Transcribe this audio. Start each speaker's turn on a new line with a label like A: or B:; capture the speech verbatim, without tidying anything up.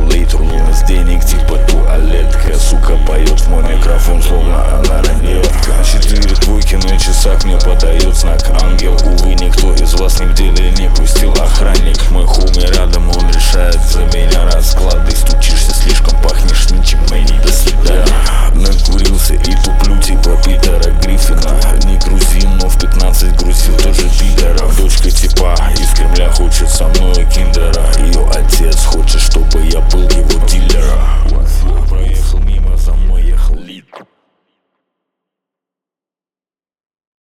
A: лейтер, с денег типа туалетка. Сука поет в мой микрофон, словно она ранетка. Четыре двойки на часах мне подает знак ангел. Увы, никто из вас нигде не пустил охранник. Мой хуми рядом, он решает за меня расклады. Стучишься слишком, пахнешь ничем, мэни, до свидания. Накурился и туплю типа Питера Гриффина. Не грузин, но в пятнадцать грузил тоже пидоров. Дочка типа из Кремля хочет со мной киндера.